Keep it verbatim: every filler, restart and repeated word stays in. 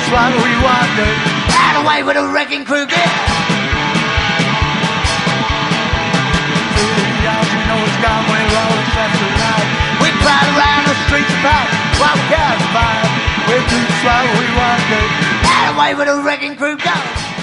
what we want to. Out away with a wrecking crew, get. You know it's gone way wrong, it's left to right. We ride around the streets about while we can't survive. We do what we want to. Out away with a wrecking crew, go.